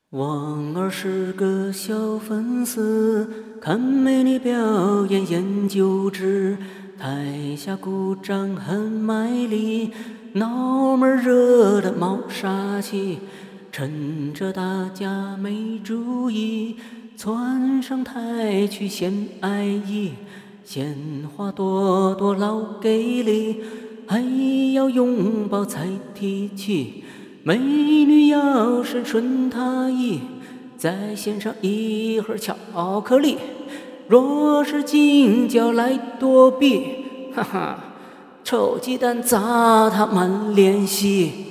王儿是个小粉丝，看美女表演研究之，台下鼓掌很卖力，脑门热得冒杀气。趁着大家没注意，窜上台去献爱意，鲜花朵朵老给力，还要拥抱才提气。美女要是顺他意，再献上一盒巧克力。若是惊叫来躲避，哈哈，臭鸡蛋砸他满脸稀。